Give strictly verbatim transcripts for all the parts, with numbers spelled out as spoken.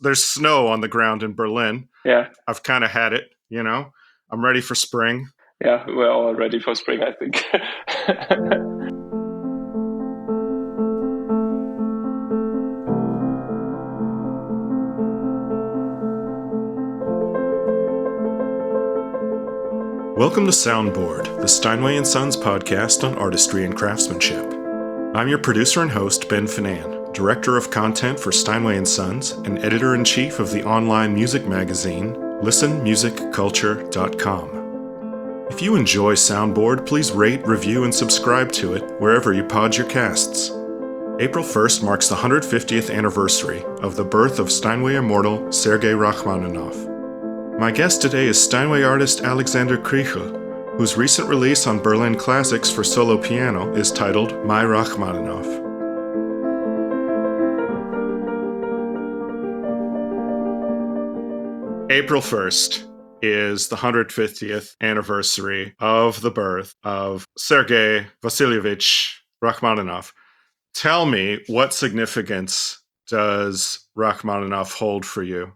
there's snow on the ground in Berlin. Yeah. I've kind of had it, you know. I'm ready for spring. Yeah, we're all ready for spring, I think. Welcome to Soundboard, the Steinway and Sons podcast on artistry and craftsmanship. I'm your producer and host, Ben Finan, Director of Content for Steinway and Sons and Editor-in-Chief of the online music magazine, listen music culture dot com. If you enjoy Soundboard, please rate, review, and subscribe to it wherever you pod your casts. April first marks the one hundred fiftieth anniversary of the birth of Steinway immortal Sergei Rachmaninoff. My guest today is Steinway artist Alexander Krichel, whose recent release on Berlin Classics for solo piano is titled My Rachmaninoff. April first is the one hundred fiftieth anniversary of the birth of Sergei Vasilyevich Rachmaninoff. Tell me, what significance does Rachmaninoff hold for you?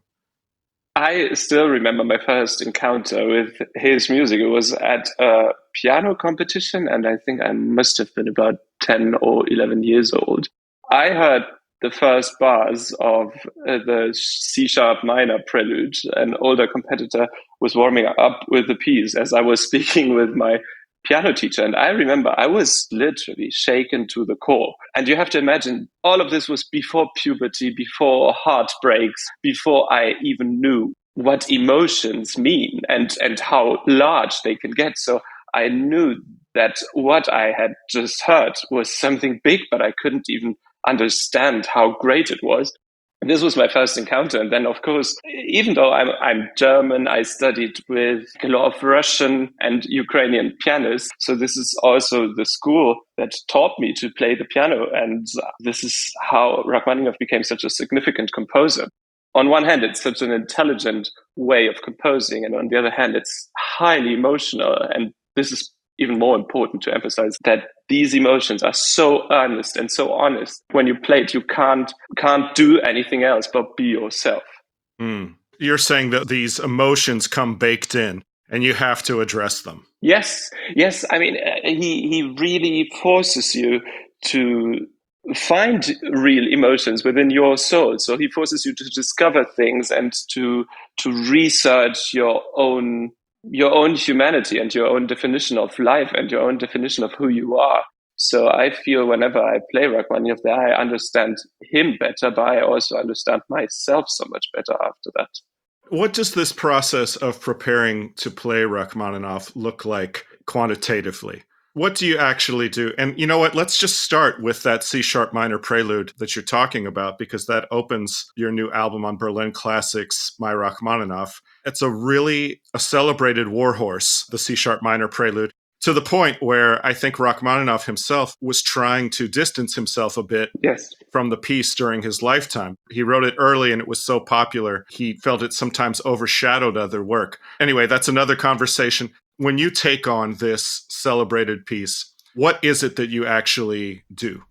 I still remember my first encounter with his music. It was at a piano competition, and I think I must have been about ten or eleven years old. I heard the first bars of uh, the C-sharp minor prelude. An older competitor was warming up with the piece as I was speaking with my piano teacher. And I remember I was literally shaken to the core. And you have to imagine, all of this was before puberty, before heartbreaks, before I even knew what emotions mean and, and how large they can get. So I knew that what I had just heard was something big, but I couldn't even understand how great it was. This was my first encounter. And then, of course, even though I'm, I'm German, I studied with a lot of Russian and Ukrainian pianists. So this is also the school that taught me to play the piano. And this is how Rachmaninoff became such a significant composer. On one hand, it's such an intelligent way of composing. And on the other hand, it's highly emotional. And this is even more important to emphasize, that these emotions are so earnest and so honest. When you play it, you can't can't do anything else but be yourself. Mm. You're saying that these emotions come baked in and you have to address them. Yes, yes. I mean, uh, he, he really forces you to find real emotions within your soul. So he forces you to discover things and to to research your own your own humanity and your own definition of life and your own definition of who you are. So I feel whenever I play Rachmaninoff that I understand him better, but I also understand myself so much better after that. What does this process of preparing to play Rachmaninoff look like quantitatively? What do you actually do? And you know what? Let's just start with that C-sharp minor prelude that you're talking about, because that opens your new album on Berlin Classics, My Rachmaninoff. It's a really a celebrated warhorse, the C-sharp minor prelude, to the point where I think Rachmaninoff himself was trying to distance himself a bit yes. from the piece during his lifetime. He wrote it early and it was so popular, he felt it sometimes overshadowed other work. Anyway, that's another conversation. When you take on this celebrated piece, what is it that you actually do?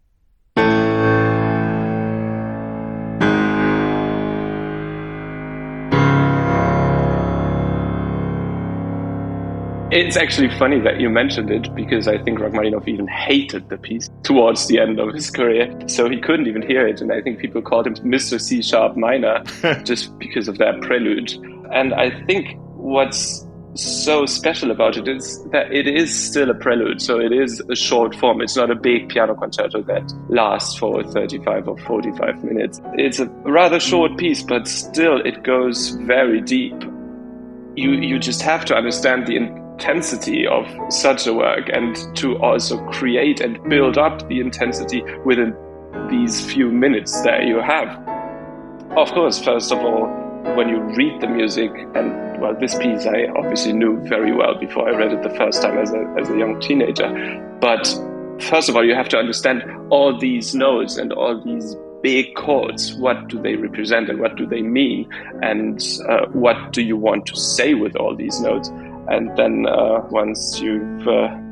It's actually funny that you mentioned it, because I think Rachmaninoff even hated the piece towards the end of his career. So he couldn't even hear it. And I think people called him Mister C-sharp minor just because of that prelude. And I think what's so special about it is that it is still a prelude. So it is a short form. It's not a big piano concerto that lasts for thirty-five or forty-five minutes. It's a rather short piece, but still it goes very deep. You, you just have to understand the intensity of such a work and to also create and build up the intensity within these few minutes that you have. Of course, first of all, when you read the music, and well, this piece I obviously knew very well before I read it the first time as a, as a young teenager. But first of all, you have to understand all these notes and all these big chords. What do they represent and what do they mean? And uh, what do you want to say with all these notes? And then uh, once you've uh,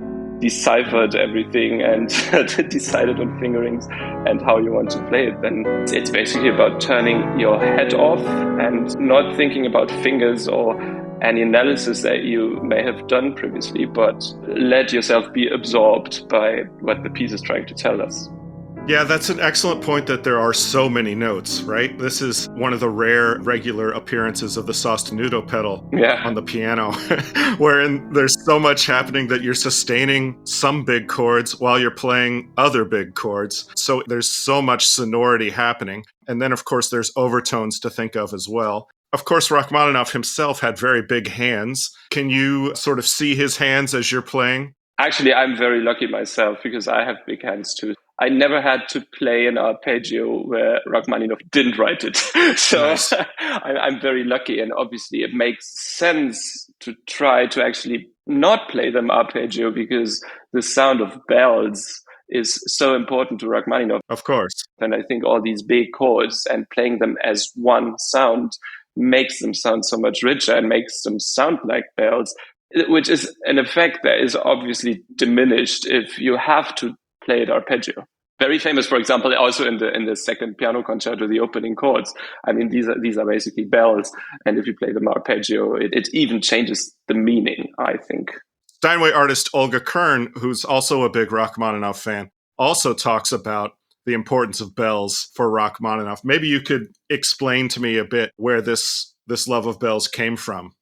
deciphered everything and decided on fingerings and how you want to play it, then it's basically about turning your head off and not thinking about fingers or any analysis that you may have done previously, but let yourself be absorbed by what the piece is trying to tell us. Yeah, that's an excellent point that there are so many notes, right? This is one of the rare regular appearances of the sostenuto pedal yeah. on the piano, wherein there's so much happening that you're sustaining some big chords while you're playing other big chords. So there's so much sonority happening. And then, of course, there's overtones to think of as well. Of course, Rachmaninoff himself had very big hands. Can you sort of see his hands as you're playing? Actually, I'm very lucky myself because I have big hands too. I never had to play an arpeggio where Rachmaninoff didn't write it. So nice. I'm very lucky. And obviously it makes sense to try to actually not play them arpeggio because the sound of bells is so important to Rachmaninoff. Of course. And I think all these big chords and playing them as one sound makes them sound so much richer and makes them sound like bells, which is an effect that is obviously diminished if you have to play it arpeggio. Very famous, for example, also in the in the second piano concerto, the opening chords. I mean, these are these are basically bells, and if you play them arpeggio, it, it even changes the meaning, I think. Steinway artist Olga Kern, who's also a big Rachmaninoff fan, also talks about the importance of bells for Rachmaninoff. Maybe you could explain to me a bit where this this love of bells came from.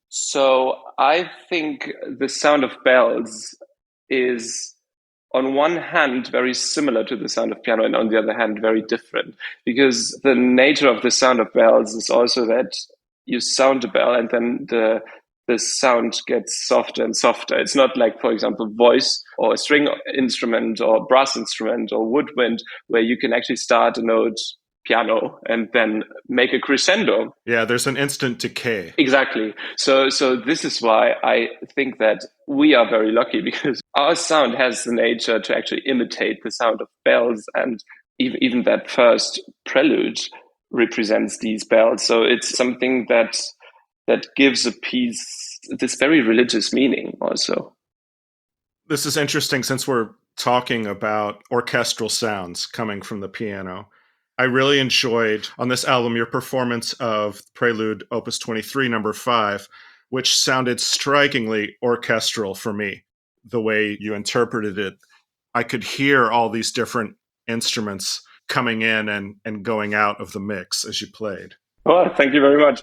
So I think the sound of bells is, on one hand, very similar to the sound of piano, and on the other hand, very different. Because the nature of the sound of bells is also that you sound a bell and then the the sound gets softer and softer. It's not like, for example, voice or a string instrument or brass instrument or woodwind, where you can actually start a note piano and then make a crescendo. Yeah, there's an instant decay. Exactly. So so this is why I think that we are very lucky, because our sound has the nature to actually imitate the sound of bells, and even, even that first prelude represents these bells. So it's something that that gives a piece this very religious meaning also. This is interesting since we're talking about orchestral sounds coming from the piano. I really enjoyed on this album your performance of Prelude Opus twenty-three, number five, which sounded strikingly orchestral for me. The way you interpreted it, I could hear all these different instruments coming in and, and going out of the mix as you played. Oh, thank you very much.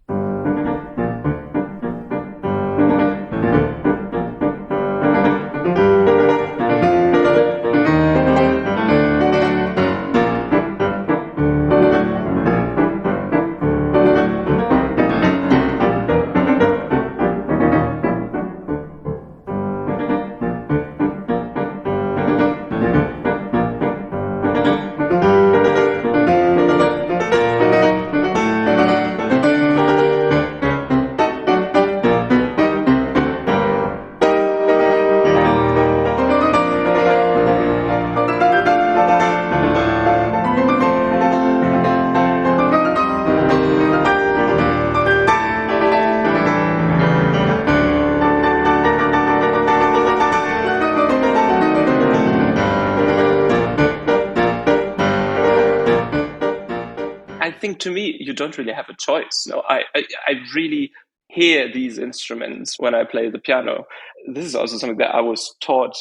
To me, you don't really have a choice. No, I, I, I really hear these instruments when I play the piano. This is also something that I was taught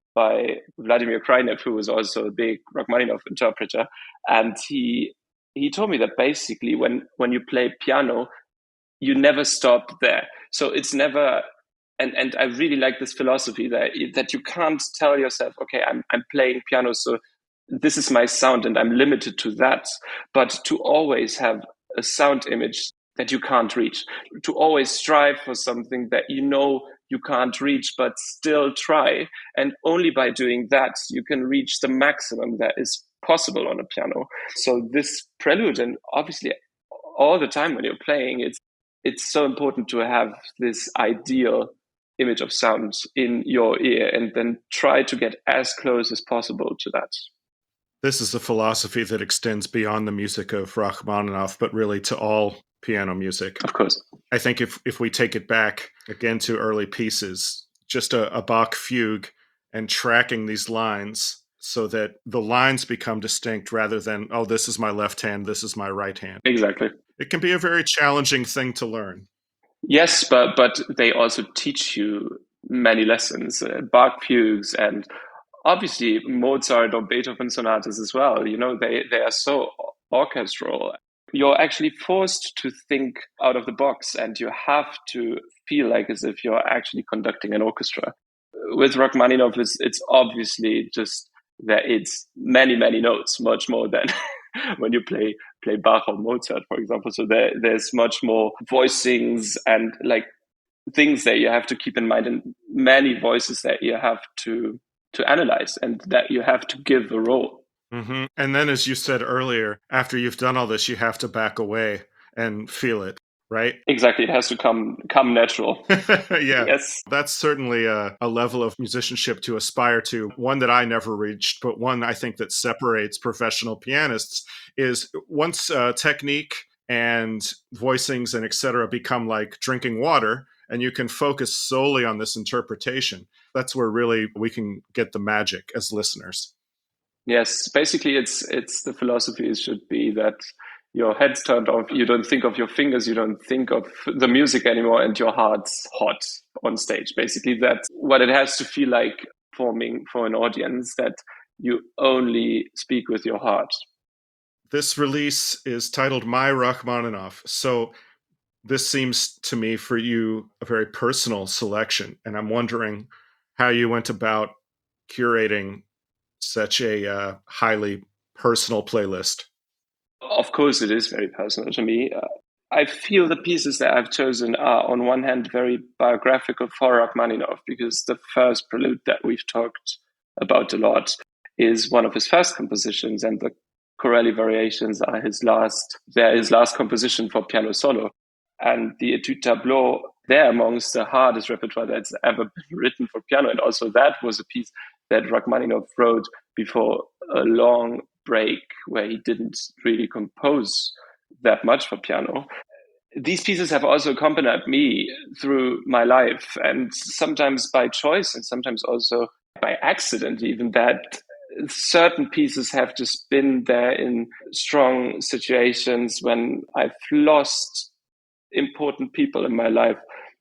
by Vladimir Krynev, who was also a big Rachmaninoff interpreter. And he he told me that basically when, when you play piano, you never stop there. So it's never, and, and I really like this philosophy that, that you can't tell yourself, okay, I'm I'm playing piano, so this is my sound and I'm limited to that, but to always have a sound image that you can't reach, to always strive for something that you know you can't reach, but still try. And only by doing that, you can reach the maximum that is possible on a piano. So this prelude, and obviously all the time when you're playing, it's it's so important to have this ideal image of sound in your ear and then try to get as close as possible to that. This is a philosophy that extends beyond the music of Rachmaninoff, but really to all piano music. Of course. I think if, if we take it back again to early pieces, just a, a Bach fugue and tracking these lines so that the lines become distinct rather than, oh, this is my left hand, this is my right hand. Exactly. It can be a very challenging thing to learn. Yes, but but they also teach you many lessons, uh, Bach fugues, and obviously Mozart or Beethoven sonatas as well. You know, they they are so orchestral. You're actually forced to think out of the box, and you have to feel like as if you're actually conducting an orchestra. With Rachmaninoff, it's, it's obviously just that it's many many notes, much more than when you play play Bach or Mozart, for example. So there there's much more voicings and like things that you have to keep in mind, and many voices that you have to to analyze and that you have to give a role. Mm-hmm. And then, as you said earlier, after you've done all this, you have to back away and feel it, right? Exactly. It has to come come natural. Yeah. Yes. That's certainly a, a level of musicianship to aspire to, one that I never reached, but one I think that separates professional pianists is once uh, technique and voicings and et cetera become like drinking water, and you can focus solely on this interpretation. That's where really we can get the magic as listeners. Yes, basically, it's it's the philosophy should be that your head's turned off. You don't think of your fingers. You don't think of the music anymore, and your heart's hot on stage. Basically, that's what it has to feel like performing for an audience. That you only speak with your heart. This release is titled My Rachmaninoff. So this seems to me for you a very personal selection, and I'm wondering how you went about curating such a uh, highly personal playlist. Of course, it is very personal to me. Uh, I feel the pieces that I've chosen are, on one hand, very biographical for Rachmaninoff, because the first prelude that we've talked about a lot is one of his first compositions, and the Corelli variations are his last. They're his last composition for piano solo, and the Etude Tableau, they're amongst the hardest repertoire that's ever been written for piano, and also that was a piece that Rachmaninoff wrote before a long break where he didn't really compose that much for piano. These pieces have also accompanied me through my life, and sometimes by choice and sometimes also by accident, even that certain pieces have just been there in strong situations when I've lost important people in my life.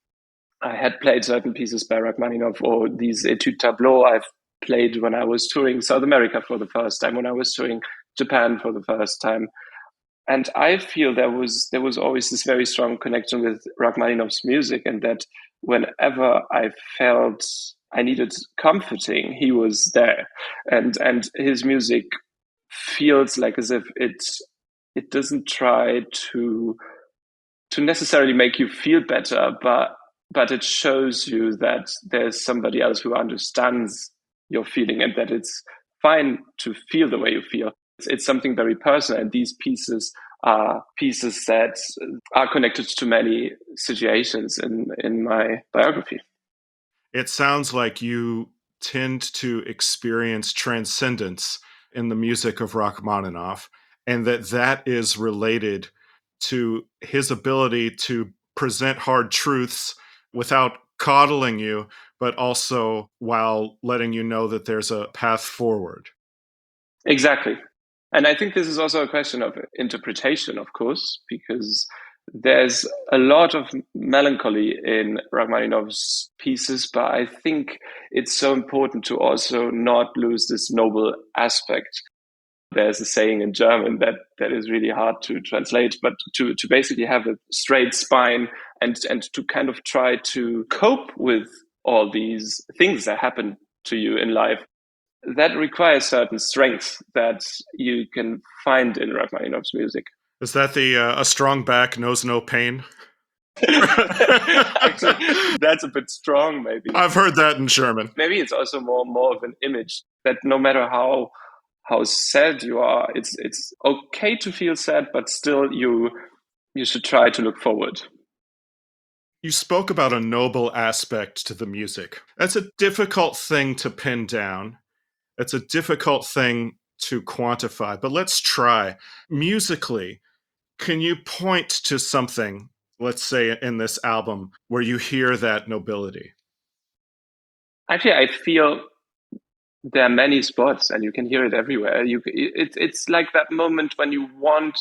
I had played certain pieces by Rachmaninoff, or these Etude Tableau I've played when I was touring South America for the first time, when I was touring Japan for the first time. And I feel there was there was always this very strong connection with Rachmaninoff's music, and that whenever I felt I needed comforting, he was there. And and his music feels like as if it it doesn't try to to necessarily make you feel better, but but it shows you that there's somebody else who understands your feeling, and that it's fine to feel the way you feel. It's, it's something very personal, and these pieces are pieces that are connected to many situations in, in my biography. It sounds like you tend to experience transcendence in the music of Rachmaninoff, and that that is related to his ability to present hard truths without coddling you, but also while letting you know that there's a path forward. Exactly. And I think this is also a question of interpretation, of course, because there's a lot of melancholy in Rachmaninoff's pieces, but I think it's so important to also not lose this noble aspect. There's a saying in German that, that is really hard to translate, but to, to basically have a straight spine and, and to kind of try to cope with all these things that happen to you in life. That requires certain strength that you can find in Rachmaninoff's music. Is that the uh, a strong back knows no pain? Actually, that's a bit strong, maybe. I've heard that in German. Maybe it's also more more of an image that no matter how how sad you are, it's it's okay to feel sad, but still you you should try to look forward. You spoke about a noble aspect to the music. That's a difficult thing to pin down. It's a difficult thing to quantify, but let's try. Musically, can you point to something, let's say in this album, where you hear that nobility? Actually, I feel there are many spots, and you can hear it everywhere. You, it, it's like that moment when you want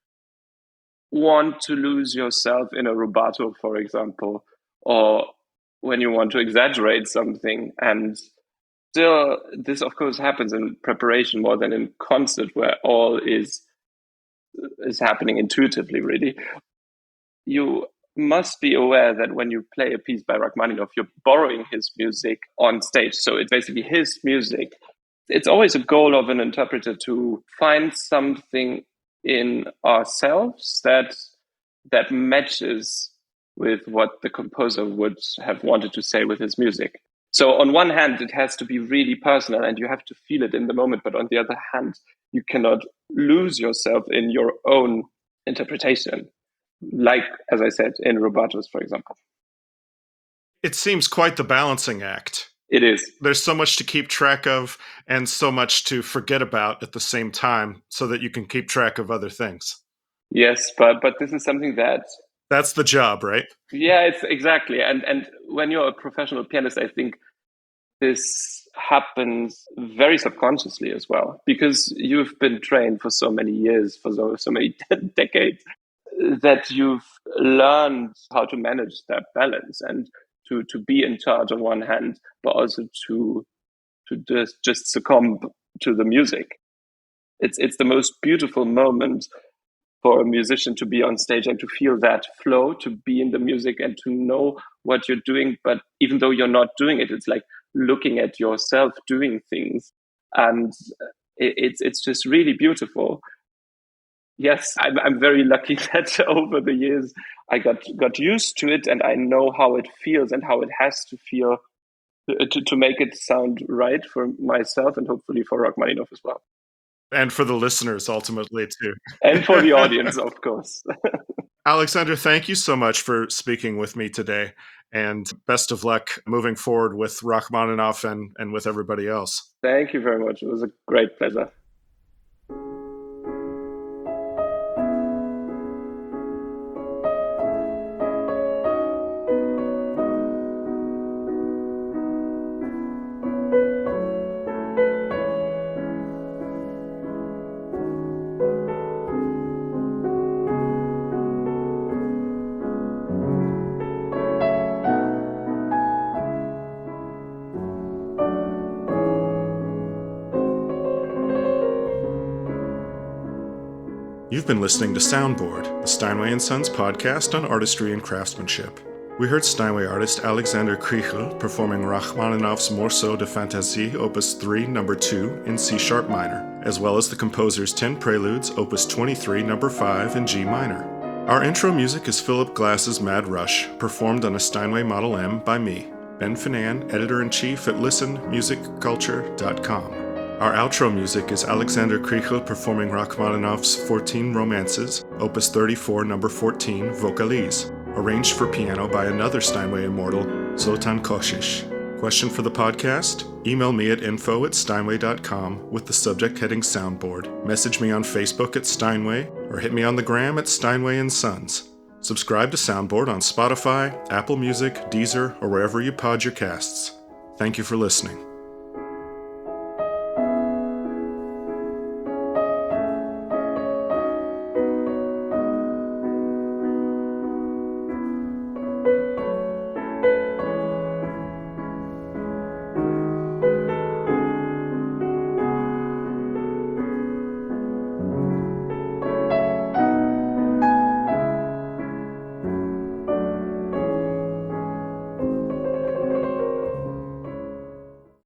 want to lose yourself in a rubato, for example, or when you want to exaggerate something. And still, this of course happens in preparation more than in concert, where all is is happening intuitively, really. You must be aware that when you play a piece by Rachmaninoff, you're borrowing his music on stage. So it's basically his music. It's always a goal of an interpreter to find something in ourselves that that matches with what the composer would have wanted to say with his music. So on one hand, it has to be really personal and you have to feel it in the moment. But on the other hand, you cannot lose yourself in your own interpretation. Like, as I said, in rubatos, for example. It seems quite the balancing act. It is. There's so much to keep track of and so much to forget about at the same time so that you can keep track of other things. Yes, but but this is something that... That's the job, right? Yeah, it's exactly. And and when you're a professional pianist, I think this happens very subconsciously as well, because you've been trained for so many years, for so, so many decades, that you've learned how to manage that balance and to, to be in charge on one hand, but also to to just, just succumb to the music. It's it's the most beautiful moment for a musician to be on stage and to feel that flow, to be in the music and to know what you're doing. But even though you're not doing it, it's like looking at yourself doing things. And it, it's it's just really beautiful. Yes, I'm I'm very lucky that over the years I got got used to it and I know how it feels and how it has to feel to, to make it sound right for myself and hopefully for Rachmaninoff as well. And for the listeners, ultimately, too. And for the audience, of course. Alexander, thank you so much for speaking with me today. And best of luck moving forward with Rachmaninoff and, and with everybody else. Thank you very much. It was a great pleasure. You've been listening to Soundboard, the Steinway and Sons podcast on artistry and craftsmanship. We heard Steinway artist Alexander Krichel performing Rachmaninoff's Morceau de Fantaisie, Opus three, number two, in C-sharp minor, as well as the composer's ten Preludes, Opus twenty-three, number five, in G minor. Our intro music is Philip Glass's Mad Rush, performed on a Steinway Model M by me, Ben Finan, editor-in-chief at listen music culture dot com. Our outro music is Alexander Krichel performing Rachmaninoff's fourteen Romances, Opus thirty-four, number fourteen, Vocalise, arranged for piano by another Steinway immortal, Zoltan Koshish. Question for the podcast? Email me at info at steinway dot com with the subject heading Soundboard. Message me on Facebook at Steinway, or hit me on the gram at Steinway and Sons. Subscribe to Soundboard on Spotify, Apple Music, Deezer, or wherever you pod your casts. Thank you for listening.